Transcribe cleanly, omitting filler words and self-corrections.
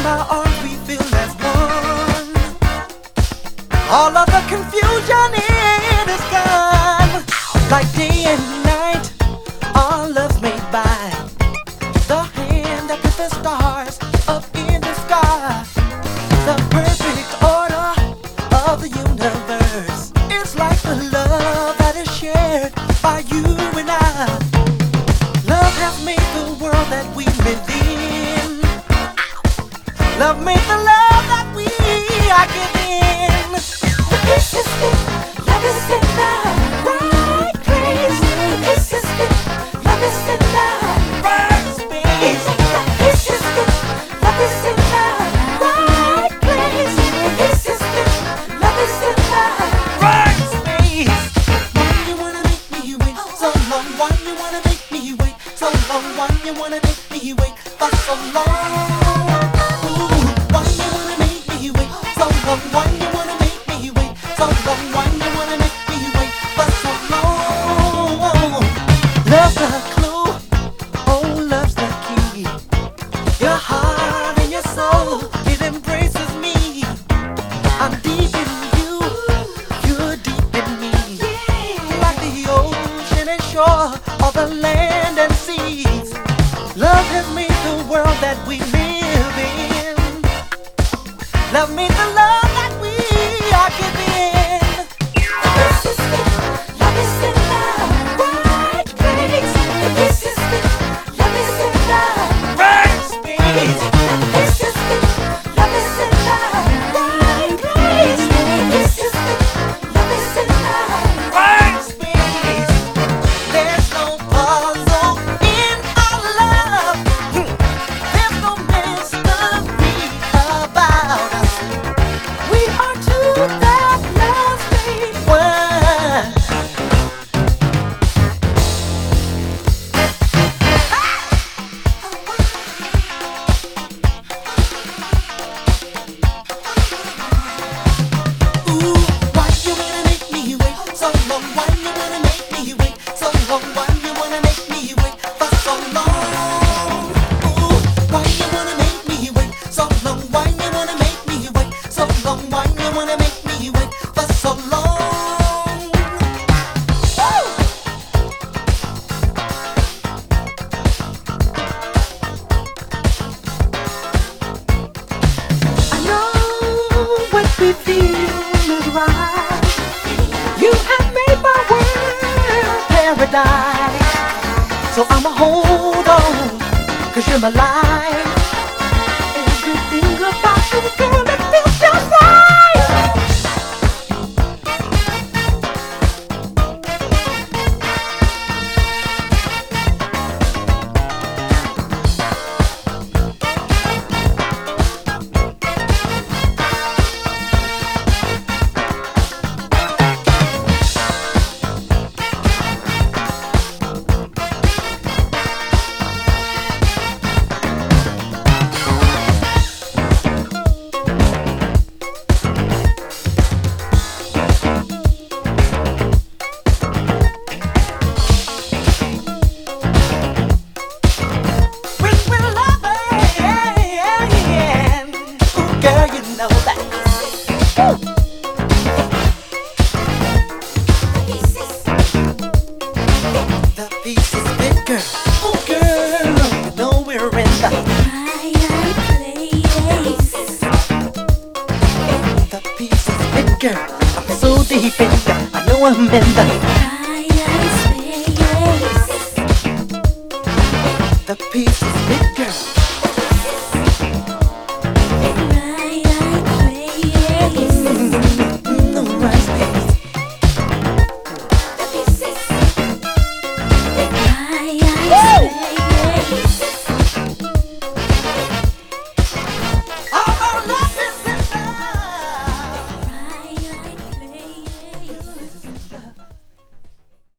our arms we feel as one. All of the confusion it is gone. Like day and night, our love's made by the hand that put the stars up in the sky. The perfect order of the universe. It's like the love that is shared by you and I. Love has made the world that we live in. Love made the love that we are giving. This is it. Love is in the right place. This is it. Love is in the right space. This is it. Love is in the right place. This is it. Love is in the right space. Why you wanna make me wait so long? Why you wanna make me wait so long? Why you wanna make me wait for so long? Why you wanna make me wait so long? Why you wanna make me wait so long? Why you wanna make me wait for so long? Love's the clue, oh love's the key. Your heart and your soul, it embraces me. I'm deep in you, you're deep in me. Like the ocean and shore, all the land and seas. Love has made the world that we live in. Love made the love that we are giving. This is it. Love is in the right place. This is it. Love is in the right space. This is it. Love is in the right place. This is it. Love is in the right space. There's no puzzle in our love. There's no mystery about us. We are two that loves made one. Ooh, why you wanna make me wait so long? Why you wanna make me wait so long? Why you wanna make me wait for so long? Ooh, why you wanna make me wait so long? Why you wanna make me wait so long? Why you wanna make me wait for so long? Woo! I know what we feel is right. You have made my world paradise. So I'ma hold on, 'cause you're my life. Everything about you, girl, it feels just right. When we're loving, ooh, girl, you know that. Ooh. The pieces fit, girl. Ooh, girl, you know we're in the pieces fit, girl. I'm so deep in ya, I know I'm in the